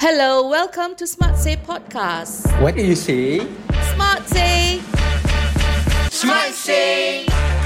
Hello, welcome to Smart Say Podcast. What do you say? Smart Say. Smart Say.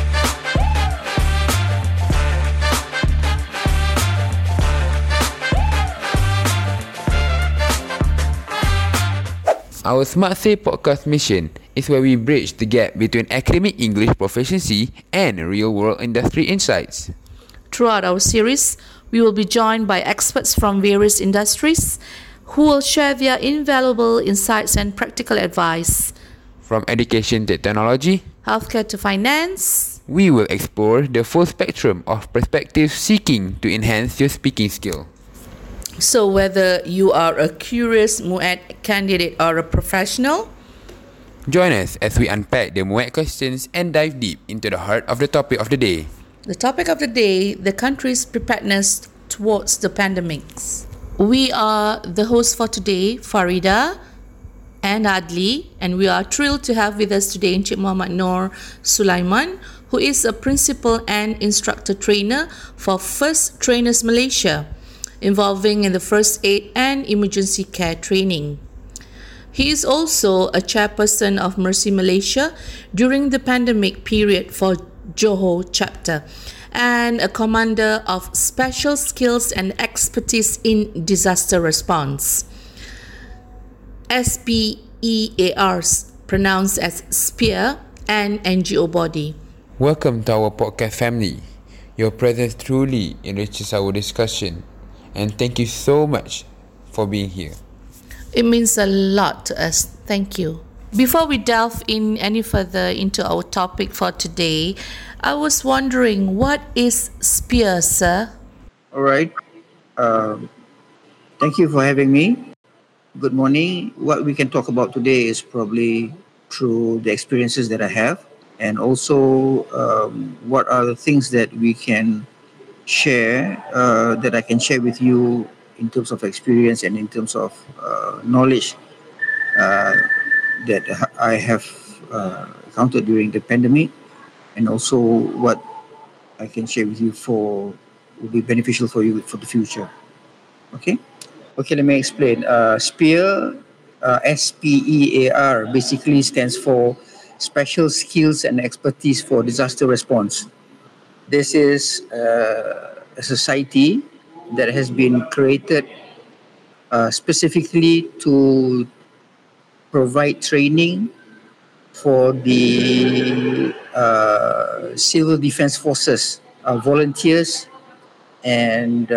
Our Smart Say podcast mission is where we bridge the gap between academic English proficiency and real-world industry insights. Throughout our series, we will be joined by experts from various industries who will share their invaluable insights and practical advice. From education to technology, Healthcare to finance. we will explore the full spectrum of perspectives seeking to enhance your speaking skill. So whether you are a curious MUET candidate or a professional, Join us as we unpack the MUET questions and dive deep into the heart of the topic of the day. the topic of the day, the country's preparedness towards the pandemics. We are the hosts for today, Farida and Adli, and we are thrilled to have with us today Encik Muhammad Noor Sulaiman, who is a principal and instructor trainer for First Trainers Malaysia, involving in the first aid and emergency care training. He is also a chairperson of Mercy Malaysia during the pandemic period for Johor chapter and a commander of special skills and expertise in disaster response. SPEAR, pronounced as SPEAR, and NGO body. Welcome to our podcast family. Your presence truly enriches our discussion, and thank you so much for being here. It means a lot to us. Thank you. Before we delve in any further into our topic for today, I was wondering, what is SPEAR, sir? All right. Thank you for having me. Good morning. What we can talk about today is probably through the experiences that I have, and also what are the things that we can share, that I can share with you in terms of experience and in terms of knowledge that I have encountered during the pandemic, and also what I can share with you will be beneficial for you for the future. Okay, let me explain. SPEAR, SPEAR, basically stands for Special Skills and Expertise for Disaster Response. This is a society that has been created specifically to provide training for the civil defense forces, volunteers, and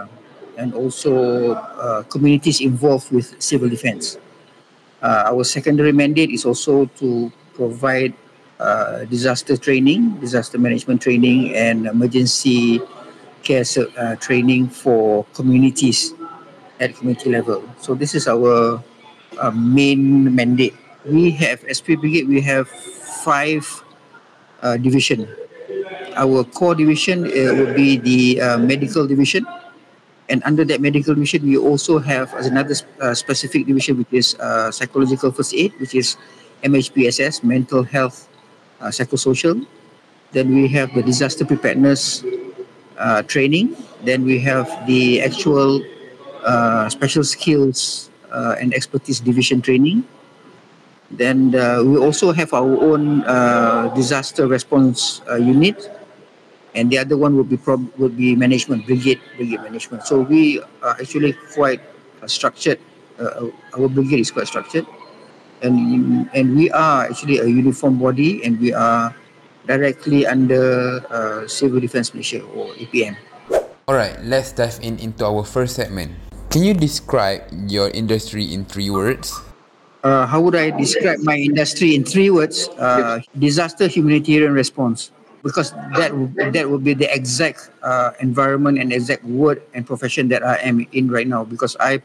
also communities involved with civil defense. Our secondary mandate is also to provide disaster training, disaster management training, and emergency care training for communities at community level. So this is our main mandate. We have SP Brigade. We have 5 division. Our core division would be the medical division, and under that medical division, we also have another specific division, which is psychological first aid, which is MHPSS, mental health, psychosocial. Then we have the disaster preparedness training. Then we have the actual special skills and expertise division training. Then we also have our own disaster response unit, and the other one would be management, brigade management. So we are actually quite structured. Our brigade is quite structured, and we are actually a uniform body, and we are directly under Civil Defence Malaysia, or APM. Alright, let's dive into our first segment. Can you describe your industry in 3 words? How would I describe my industry in 3 words? Disaster humanitarian response, because that would be the exact environment and exact word and profession that I am in right now, because I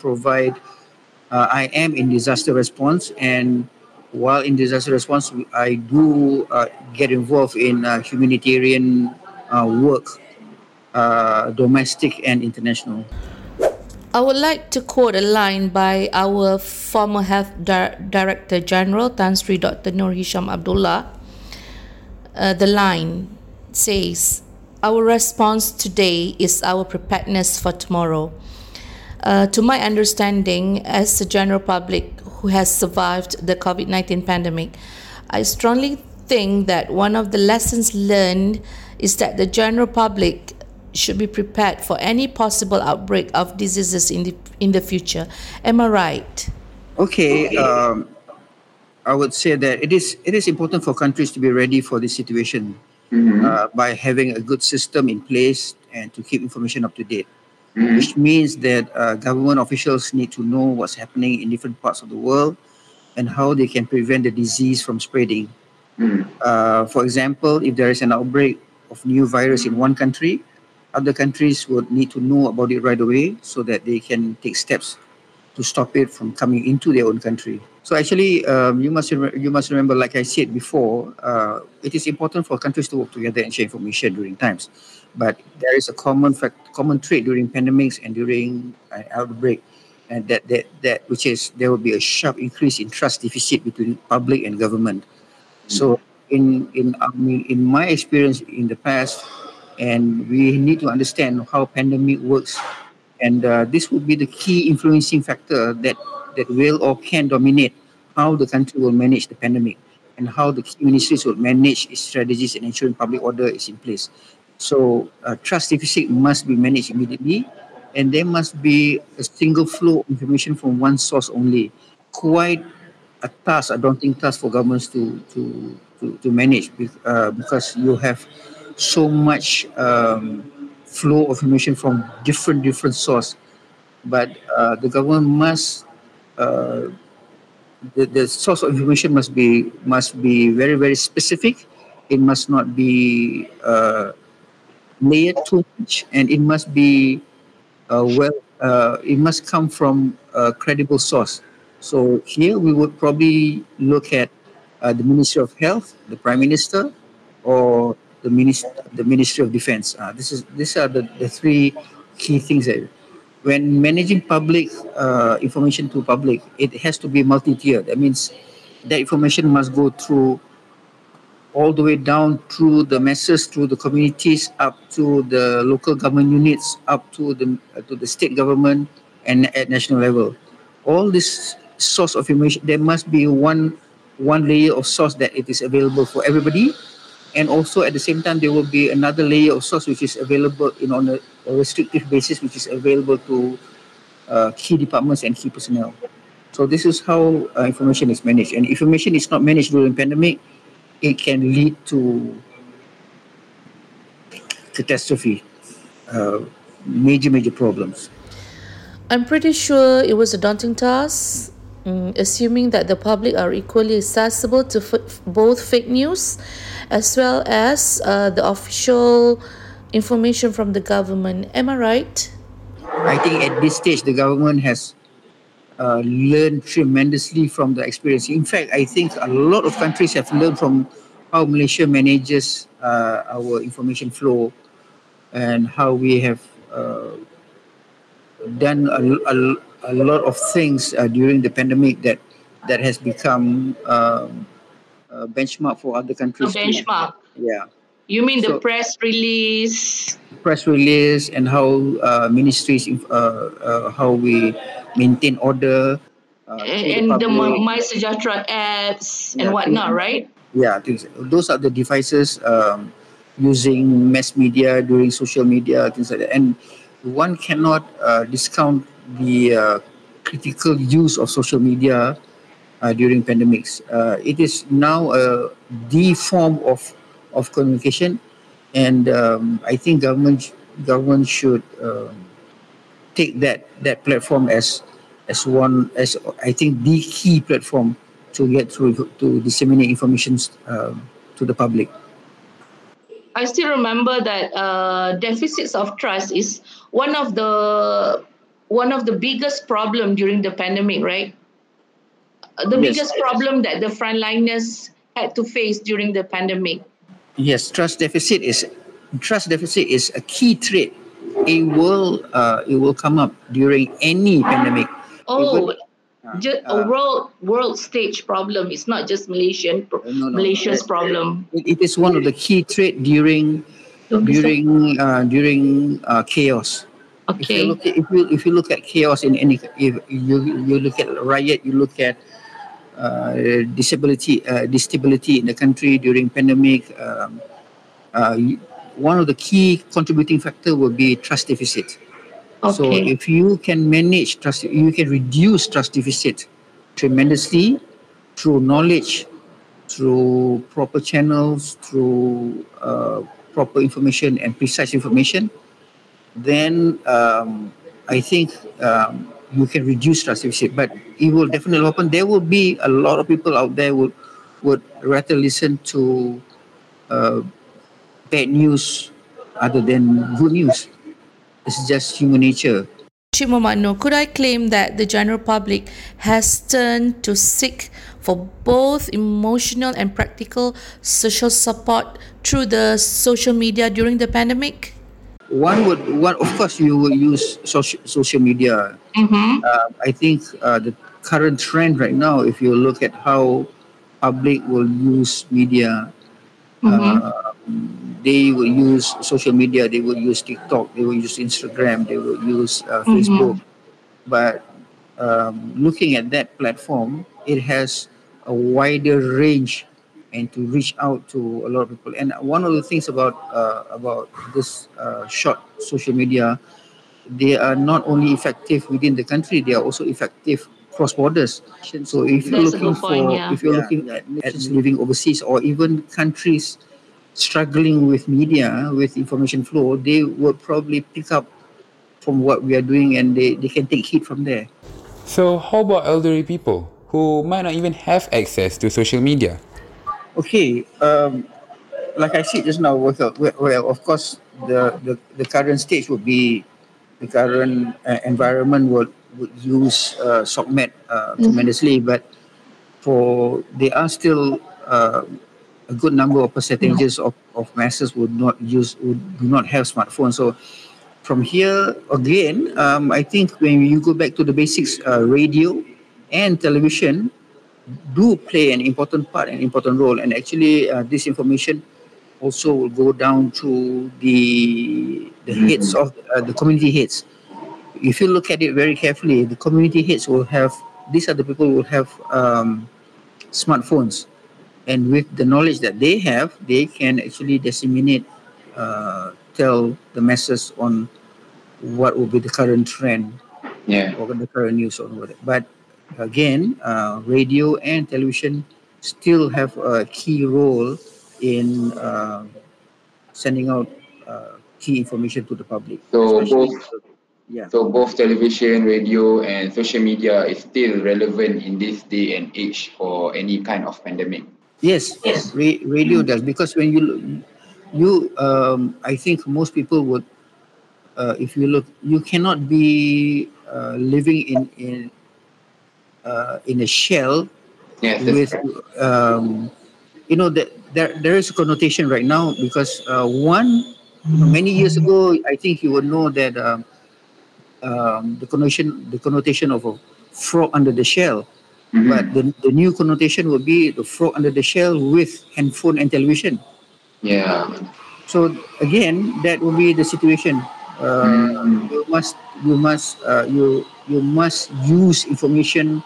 am in disaster response, and while in disaster response, I do get involved in humanitarian work, domestic and international. I would like to quote a line by our former Health Director General, Tan Sri Dr. Nur Hisham Abdullah. The line says, "Our response today is our preparedness for tomorrow." To my understanding, as the general public who has survived the COVID 19 pandemic, I strongly think that one of the lessons learned is that the general public should be prepared for any possible outbreak of diseases in the future. Am I right? Okay, I would say that it is important for countries to be ready for this situation by having a good system in place and to keep information up to date. Which means that government officials need to know what's happening in different parts of the world and how they can prevent the disease from spreading. For example, if there is an outbreak of new virus in one country, other countries would need to know about it right away so that they can take steps to stop it from coming into their own country. So actually, you must remember, like I said before, it is important for countries to work together and share information during times. But there is a common trait during pandemics and during an outbreak, and that which is there will be a sharp increase in trust deficit between public and government. So in my experience in the past, and we need to understand how pandemic works, and this would be the key influencing factor that will or can dominate how the country will manage the pandemic and how the key ministries will manage its strategies and ensuring public order is in place. So trust deficit must be managed immediately, and there must be a single flow of information from one source only. Quite a daunting task for governments to manage because you have so much flow of information from different source. But the government must the source of information must be very specific. It must not be layered too much, and it must be it must come from a credible source. So here we would probably look at the Ministry of Health, the Prime Minister, or the Ministry of Defence. These are the three key things that when managing public information to public, it has to be multi-tiered. That means that information must go through all the way down through the masses, through the communities, up to the local government units, up to the state government, and at national level. All this source of information, there must be one layer of source that it is available for everybody, and also at the same time there will be another layer of source which is available on a restrictive basis, which is available to key departments and key personnel. So this is how information is managed, and information is not managed during pandemic, it can lead to catastrophe, major problems. I'm pretty sure it was a daunting task, assuming that the public are equally accessible to both fake news as well as the official information from the government. Am I right? I think at this stage the government has learned tremendously from the experience. In fact, I think a lot of countries have learned from how Malaysia manages our information flow and how we have done a lot of things during the pandemic that has become a benchmark for other countries. A benchmark. Yeah. You mean the press release? Press release and how ministries, how we maintain order. And the MySejahtera apps and whatnot, right? Yeah, those are the devices using mass media, during social media, things like that. And one cannot discount the critical use of social media during pandemics. It is now the form of communication, and I think government should take that platform as I think the key platform to get through to disseminate information to the public. I still remember that deficits of trust is one of the biggest problem during the pandemic, right? The biggest problem that the frontliners had to face during the pandemic. Yes, trust deficit is a key trait. It will come up during any pandemic. Just a world stage problem. It's not just Malaysia's problem. It is one of the key traits during chaos. Okay. If you look at chaos in any, if you look at riot, you look at stability in the country during pandemic. One of the key contributing factor will be trust deficit. So Okay. if you can manage trust, you can reduce trust deficit tremendously through knowledge, through proper channels, through proper information and precise information. Then I think you can reduce trust deficit. But it will definitely happen. There will be a lot of people out there would rather listen to uh, bad news other than good news. It's just human nature. Cik Muhammad Noor, could I claim that the general public has turned to seek for both emotional and practical social support through the social media during the pandemic? One of course you will use social media. Mm-hmm. I think the current trend right now, if you look at how public will use media, Mm-hmm. they will use social media, they will use TikTok, they will use Instagram, they will use Facebook. Mm-hmm. But looking at that platform, it has a wider range and to reach out to a lot of people. And one of the things about this short social media, they are not only effective within the country, they are also effective cross borders. So if you're That's a looking good point, for, yeah. if you're looking at nations living overseas or even countries struggling with media, with information flow, they would probably pick up from what we are doing and they can take heat from there. So, how about elderly people who might not even have access to social media? Okay, like I said just now, well, of course, the current stage would be the current environment would use SOCMED tremendously, but there are still a good number of percentages of masses would do not have smartphones. So from here again, I think when you go back to the basics, radio and television do play an important part, an important role, and actually this information also will go down to the heads of the community heads. If you look at it very carefully, the community heads will have, these are the people who will have smartphones, and with the knowledge that they have, they can actually disseminate, tell the masses on what will be the current trend Yeah. or the current news on what. But again, radio and television still have a key role in sending out key information to the public, So especially. both Yeah. so both television, radio, and social media is still relevant in this day and age for any kind of pandemic. Yes, radio does, because when I think most people would, if you look, you cannot be living in a shell Yes, that's with, correct. that there is a connotation right now because many years ago, I think you would know that the connotation of a frog under the shell, but the new connotation would be the frog under the shell with handphone and television. Yeah. So again, that will be the situation. You must you must use information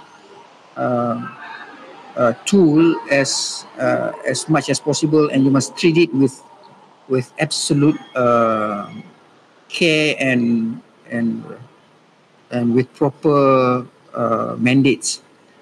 tool as much as possible, and you must treat it with absolute care and and with proper mandates.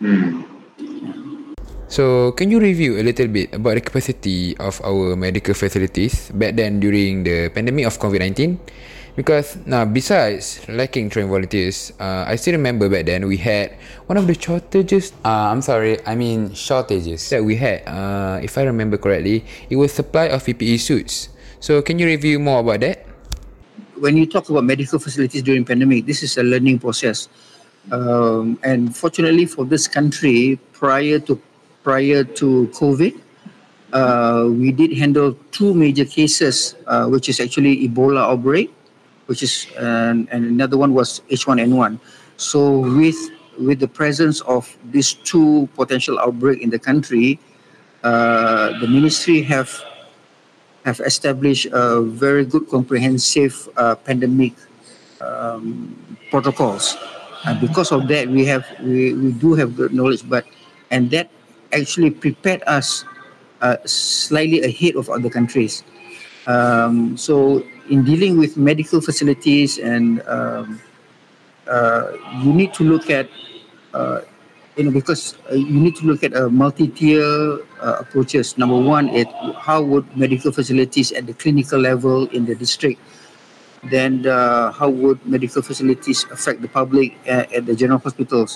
So, can you review a little bit about the capacity of our medical facilities back then during the pandemic of COVID-19? Because now, besides lacking trained volunteers, I still remember back then we had one of the shortages. Shortages that we had. If I remember correctly, it was supply of PPE suits. So, can you review more about that? When you talk about medical facilities during pandemic, this is a learning process. And fortunately for this country, prior to COVID, we did handle two major cases, which is actually Ebola outbreak, which is and another one was H1N1. So with the presence of these two potential outbreak in the country, the ministry have established a very good comprehensive pandemic protocols. Because of that, we do have good knowledge, and that actually prepared us slightly ahead of other countries. So in dealing with medical facilities, and you need to look at because you need to look at a multi-tier approaches. Number one is how would medical facilities at the clinical level in the district, then how would medical facilities affect the public at the general hospitals?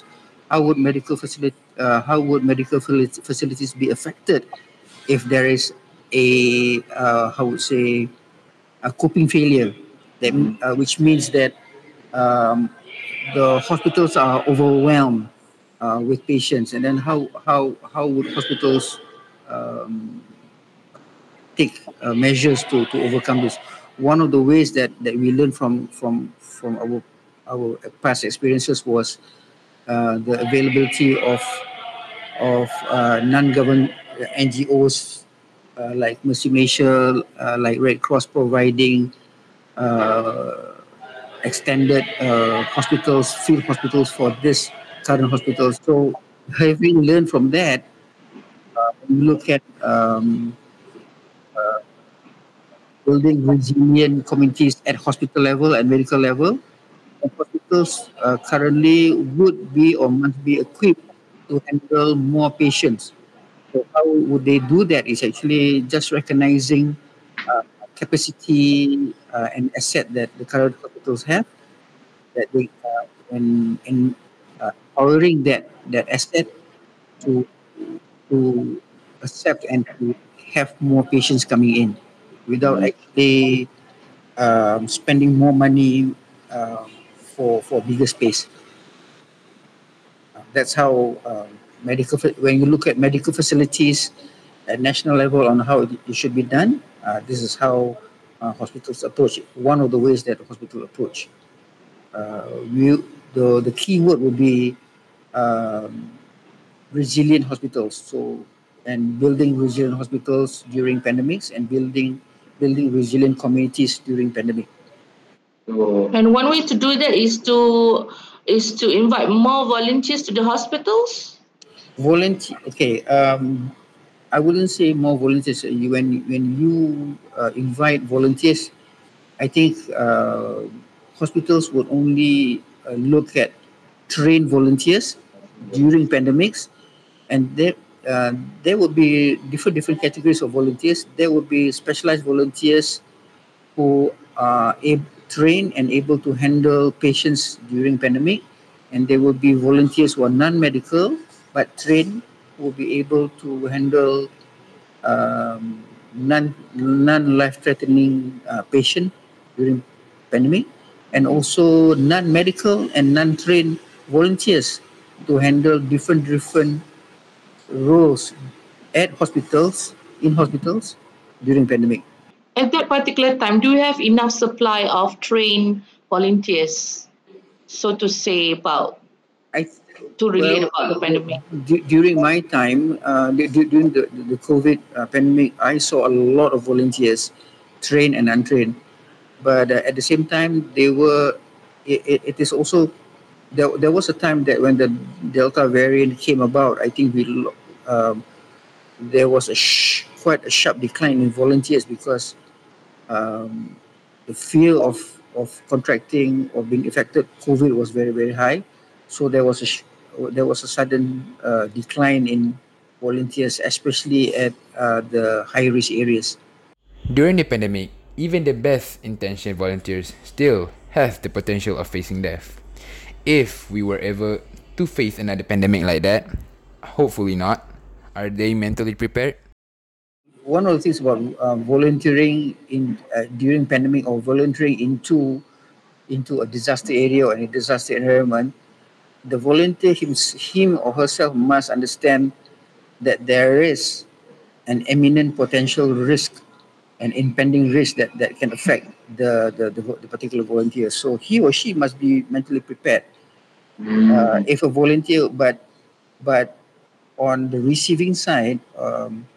How would medical facilities be affected if there is a how would say a coping failure, which means that um, the hospitals are overwhelmed with patients, and then how would hospitals um, take measures to overcome this? One of the ways that we learn from our past experiences was the availability of non-government NGOs like Mercy Malaysia, like Red Cross providing uh, extended hospitals, field hospitals for this current hospitals. So having learned from that, we look at building resilient communities at hospital level and medical level. And hospitals currently would be or must be equipped to handle more patients. So how would they do that is actually just recognizing capacity and asset that the current hospitals have, that they and empowering that asset to to accept and to have more patients coming in without actually spending more money for bigger space. That's how when you look at medical facilities at national level on how it should be done. This is how hospitals approach it. One of the ways that hospital approach. We, the key word would be um, resilient hospitals. So, and building resilient hospitals during pandemics, and building resilient communities during pandemic. And one way to do that is to invite more volunteers to the hospitals. Volunteer. Okay. I wouldn't say more volunteers. When you invite volunteers, I think hospitals would only look at trained volunteers during pandemics, and uh, there would be different categories of volunteers. There would be specialized volunteers who are trained and able to handle patients during pandemic, and there will be volunteers who are non-medical but trained, who will be able to handle non life threatening patient during pandemic, and also non-medical and non-trained volunteers to handle different roles at hospitals, in hospitals during pandemic. At that particular time, do you have enough supply of trained volunteers, so to say, about I to relate well about the pandemic? during my time, during the COVID pandemic, I saw a lot of volunteers, trained and untrained. But at the same time, they were. It is also there was a time that when the Delta variant came about, I think there was quite a sharp decline in volunteers, because um, the fear of contracting or being affected COVID was very high. So there was a sudden decline in volunteers, especially at the high risk areas. During the pandemic, even the best intentioned volunteers still have the potential of facing death. If we were ever to face another pandemic like that, hopefully not, are they mentally prepared? One of the things about volunteering in during pandemic, or volunteering into a disaster area or a disaster environment, the volunteer him or herself must understand that there is an imminent potential risk, an impending risk that can affect the particular volunteer. So he or she must be mentally prepared. If a volunteer, but on the receiving side,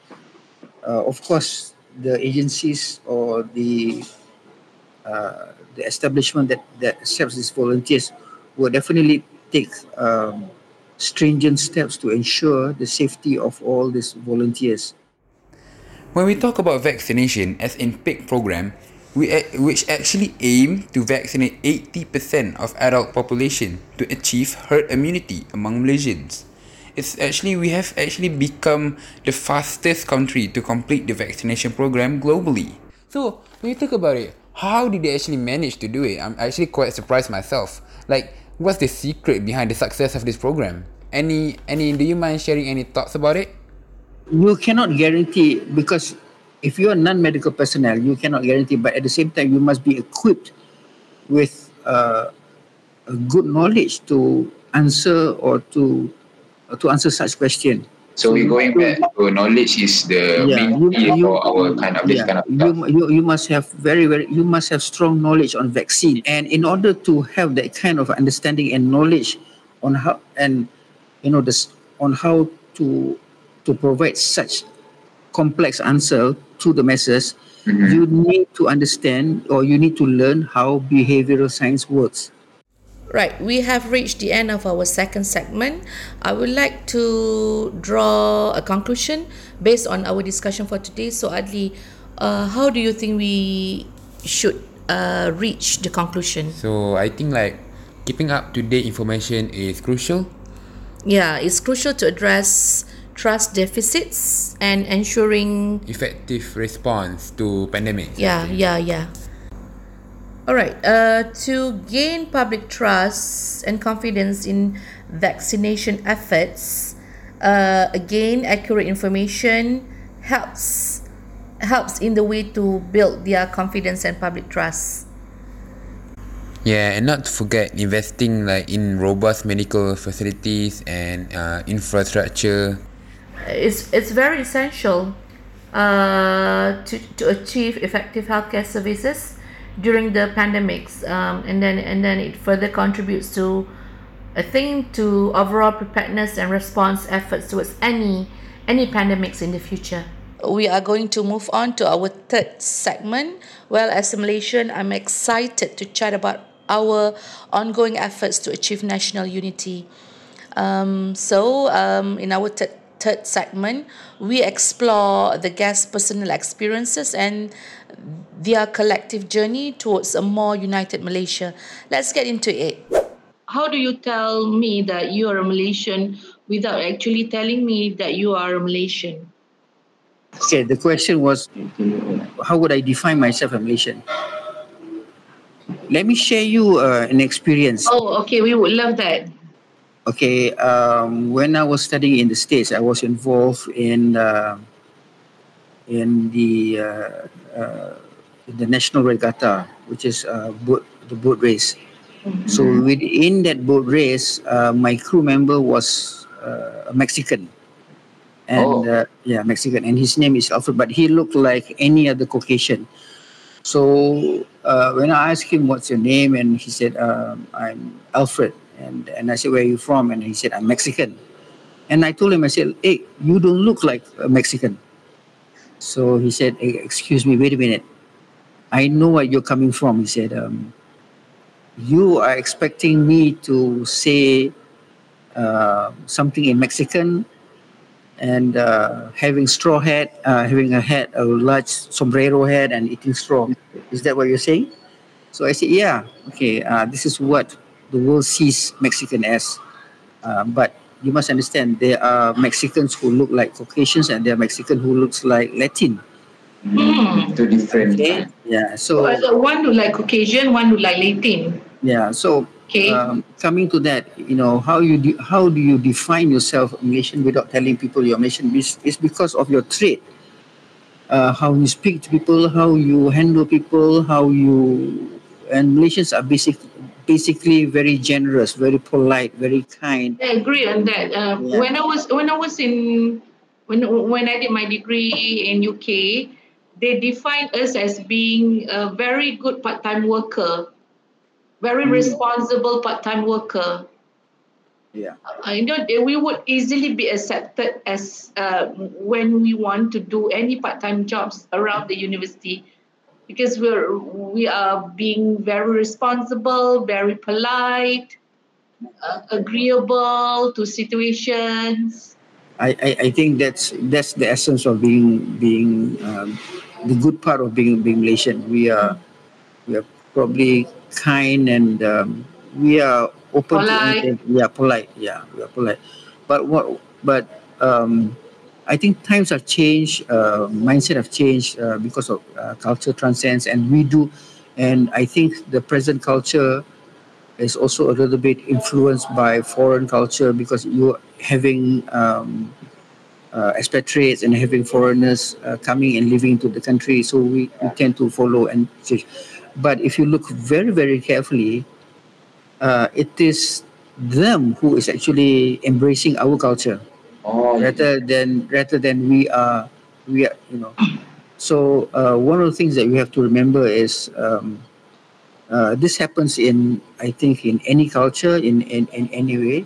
of course, the agencies or the establishment that accepts these volunteers will definitely take stringent steps to ensure the safety of all these volunteers. When we talk about vaccination as in PIC program, which actually aim to vaccinate 80% of adult population to achieve herd immunity among Malaysians. We have actually become the fastest country to complete the vaccination program globally. So when you think about it, how did they actually manage to do it? I'm actually quite surprised myself. Like, what's the secret behind the success of this program? Do you mind sharing any thoughts about it? You cannot guarantee, because if you are non-medical personnel, you cannot guarantee, but at the same time, you must be equipped with a good knowledge to answer or to answer such question. So we're going back to knowledge is the main key for our kind of this kind of stuff. You must have you must have strong knowledge on vaccine, and in order to have that kind of understanding and knowledge on how on how to provide such complex answer to the masses, you need to understand or you need to learn how behavioral science works. Right, we have reached the end of our second segment. I would like to draw a conclusion based on our discussion for today. So Adli, how do you think we should reach the conclusion? So I think like keeping up to date information is crucial. Yeah, it's crucial to address trust deficits and ensuring effective response to pandemics. Yeah. All right. To gain public trust and confidence in vaccination efforts, again, accurate information helps in the way to build their confidence and public trust. Yeah, and not to forget investing like in robust medical facilities and infrastructure. It's very essential to achieve effective healthcare services during the pandemics, and then it further contributes to, I think, to overall preparedness and response efforts towards any pandemics in the future. We are going to move on to our third segment. Well, as a Malaysian, I'm excited to chat about our ongoing efforts to achieve national unity. In our third segment, we explore the guests' personal experiences and their collective journey towards a more united Malaysia. Let's get into it. How do you tell me that you are a Malaysian without actually telling me that you are a Malaysian? Okay, the question was, how would I define myself a Malaysian? Let me share you an experience. Oh, okay, we would love that. Okay, when I was studying in the States, I was involved in the National Regatta, which is the boat race. Mm-hmm. So within that boat race, my crew member was a Mexican. And Mexican, and his name is Alfred, but he looked like any other Caucasian. So when I asked him, what's your name? And he said, I'm Alfred. And I said, where are you from? And he said, I'm Mexican. And I told him, I said, hey, you don't look like a Mexican. So he said, hey, excuse me, wait a minute. I know where you're coming from. He said, you are expecting me to say something in Mexican and having straw hat, having a large sombrero hat and eating straw. Is that what you're saying? So I said, yeah, okay, this is what the world sees Mexican as. But you must understand, there are Mexicans who look like Caucasians and there are Mexicans who looks like Latin. Two different. Okay? Yeah, so one look like Caucasian, one look like Latin. Yeah, so coming to that, how do you define yourself Malaysian without telling people you're Malaysian? It's because of your trait, how you speak to people, how you handle people, and Malaysians are basically very generous, very polite, very kind. I agree on that. When I did my degree in UK, they defined us as being a very good part-time worker, very responsible part-time worker. Yeah. We would easily be accepted as when we want to do any part-time jobs around the university. because we are being very responsible, very polite, agreeable to situations. I think that's the essence of being the good part of being Malaysian. We are probably kind, and we are open to Polite. anything. We are polite. Yeah, we are polite. But I think times have changed. Mindset have changed because of culture transcends, and we do. And I think the present culture is also a little bit influenced by foreign culture because you having expatriates and having foreigners coming and living into the country. So we tend to follow and change. But if you look very, very carefully, it is them who is actually embracing our culture rather than we are. So one of the things that we have to remember is this happens in, I think, in any culture in any way.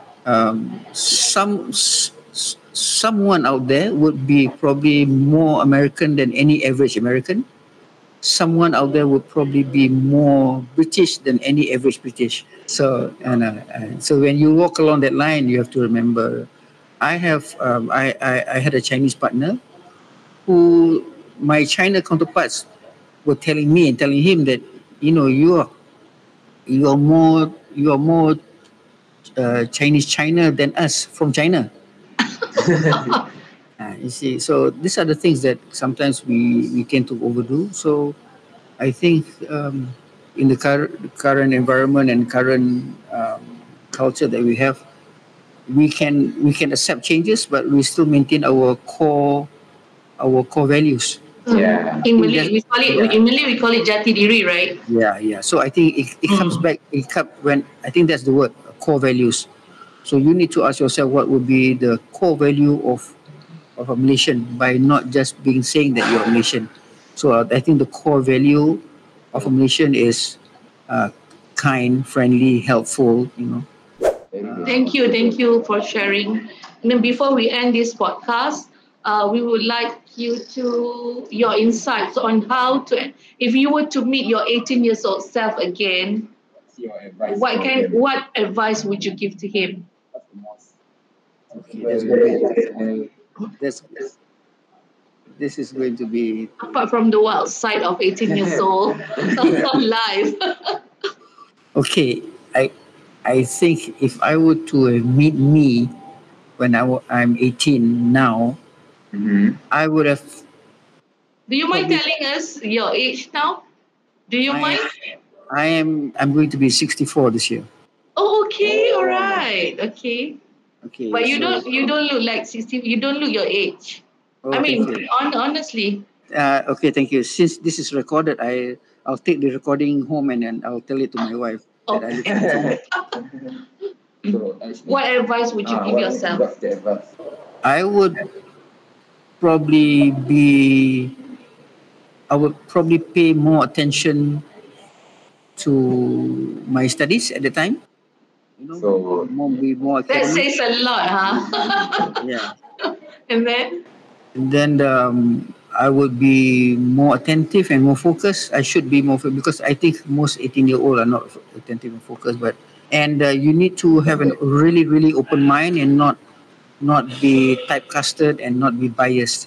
Someone out there would be probably more American than any average American. Someone out there would probably be more British than any average British. So when you walk along that line, you have to remember. I had a Chinese partner who my China counterparts were telling me and telling him that you are more Chinese China than us from China. You see, so these are the things that sometimes we tend to overdo. So I think in the current environment and current culture that we have, we can accept changes, but we still maintain our core values. Yeah. In Malay we call it jati diri, right? Yeah. So I think it comes back. When I think that's the word, core values. So you need to ask yourself what would be the core value of a Malaysian by not just being saying that you're a Malaysian. So I think the core value of a Malaysian is kind, friendly, helpful. Thank you for sharing. And then before we end this podcast, we would like your insights on how to, if you were to meet your 18 years old self again, what advice would you give to him? Okay, that's good. This is going to be Apart from the wild side of 18 years old life. okay. I think if I were to meet me when I'm 18 now, I would have. Do you mind telling us your age now? Do you mind? I'm going to be 64 this year. Oh, okay, all right, okay. Okay. But you don't look like 60. You don't look your age. Oh, I mean, thank you. honestly. Okay, thank you. Since this is recorded, I'll take the recording home and then I'll tell it to my wife that I look. What advice would you give yourself? I would probably be. I would probably pay more attention to my studies at the time. Be more That academic. says a lot, huh? Yeah. And then? And then I would be more attentive and more focused. I should be more because I think most 18-year-old are not attentive and focused. And you need to have a really, really open mind and not be typecasted and not be biased.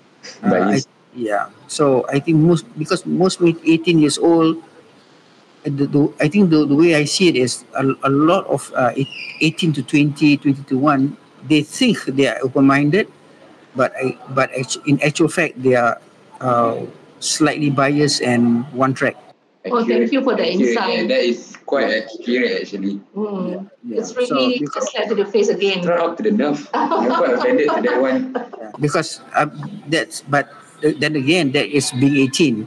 So I think most 18 years old. I think the way I see it is a lot of 18 to 20, 20 to 1, they think they are open-minded, but in actual fact they are slightly biased and one track. Oh, thank you for the insight. That is quite accurate actually. It's really just slap to the face again. Throw up to the nerve. I'm quite offended to that one. Because then again, that is being 18.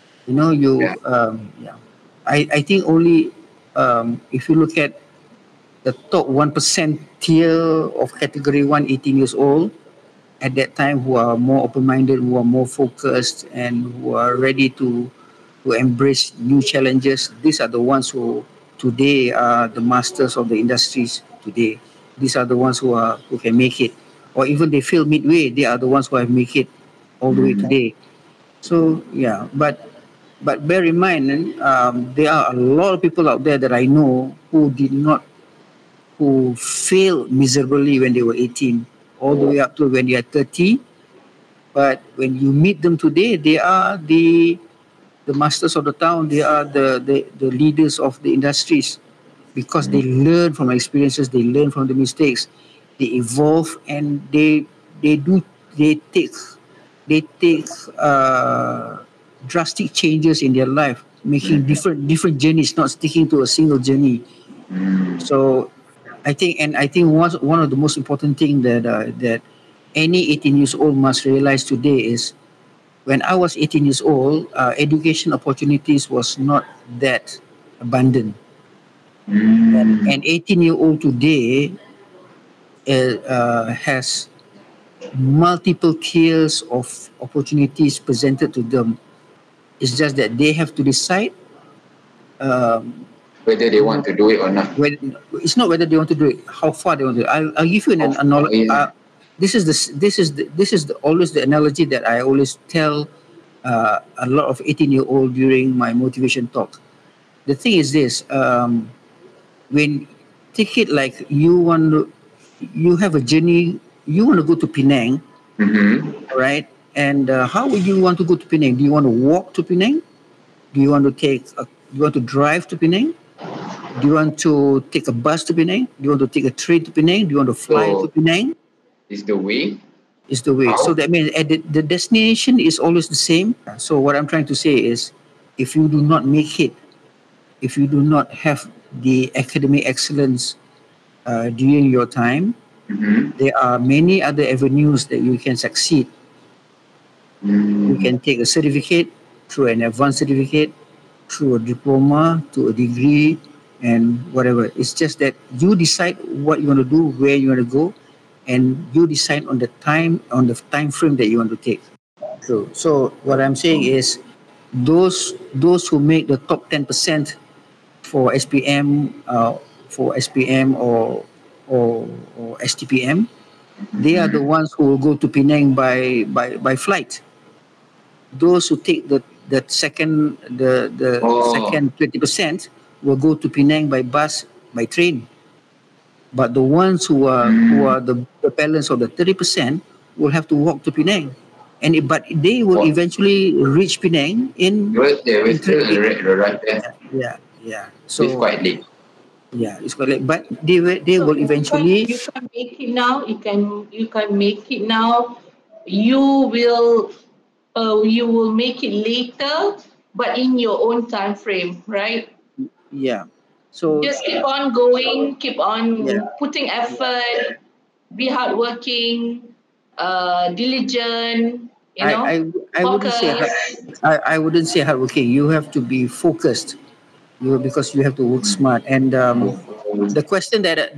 I think only if you look at the top 1% tier of category 1, 18 years old, at that time, who are more open-minded, who are more focused, and who are ready to embrace new challenges, these are the ones who today are the masters of the industries today. These are the ones who can make it. Or even they fail midway, they are the ones who have make it all the way today. So, yeah, but But bear in mind, there are a lot of people out there that I know who failed miserably when they were 18, all the way up to when they are 30. But when you meet them today, they are the masters of the town. They are the leaders of the industries, because they learn from experiences, they learn from the mistakes, they evolve, and they take drastic changes in their life, making different journeys, not sticking to a single journey. So I think one of the most important thing that any 18 years old must realize today is, when I was 18 years old, education opportunities was not that abundant. An 18-year-old today has multiple tiers of opportunities presented to them. It's just that they have to decide whether they want to do it or not. It's not whether they want to do it, how far they want to do it. I'll give you an analogy. This is always the analogy that I always tell a lot of 18-year-old during my motivation talk. The thing is this: when take it like you have a journey, you want to go to Penang, right? And how would you want to go to Penang? Do you want to walk to Penang? Do you want to drive to Penang? Do you want to take a bus to Penang? Do you want to take a train to Penang? Do you want to fly to Penang? Is the way? Is the way. So that means the destination is always the same. So what I'm trying to say is, if you do not make it, if you do not have the academic excellence during your time, there are many other avenues that you can succeed. You can take a certificate, through an advanced certificate, through a diploma, to a degree, and whatever. It's just that you decide what you want to do, where you want to go, and you decide on the time frame that you want to take. So what I'm saying is, those who make the top 10% for SPM, or STPM, they are the ones who will go to Penang by flight. Those who take the second 20% will go to Penang by bus, by train. But the ones who are the balance of the 30% will have to walk to Penang, but they will eventually reach Penang in. They will still arrive there. Yeah. So it's quite late. Yeah, it's quite late. But they will eventually. You can make it now. You can make it now. You will make it later, but in your own time frame, right? Yeah. So just keep on going, keep on putting effort, be hardworking, diligent. I wouldn't say hardworking. You have to be focused. Because you have to work smart. And the question that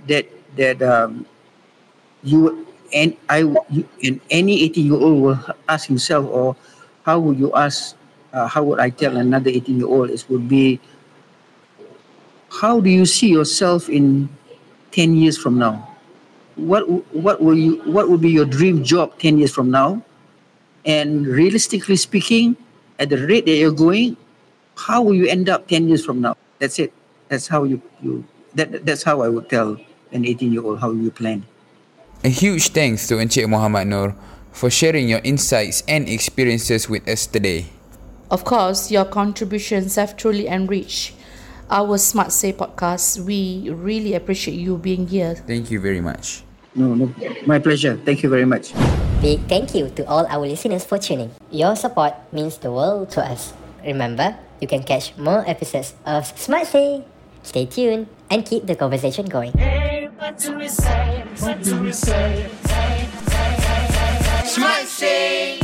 you and any 18-year-old will ask himself, or how would you ask? How would I tell another 18-year-old? Would be, how do you see yourself in 10 years from now? What would be your dream job 10 years from now? And realistically speaking, at the rate that you're going, how will you end up 10 years from now? That's it. That's how that's how I would tell an 18-year-old how you plan. A huge thanks to Encik Muhammad Noor for sharing your insights and experiences with us today. Of course, your contributions have truly enriched our Smart Say podcast. We really appreciate you being here. Thank you very much. No, my pleasure. Thank you very much. Big thank you to all our listeners for tuning. Your support means the world to us. Remember, you can catch more episodes of Smart Say. Stay tuned and keep the conversation going. Hey, what do we say? What do we say? Smart Say.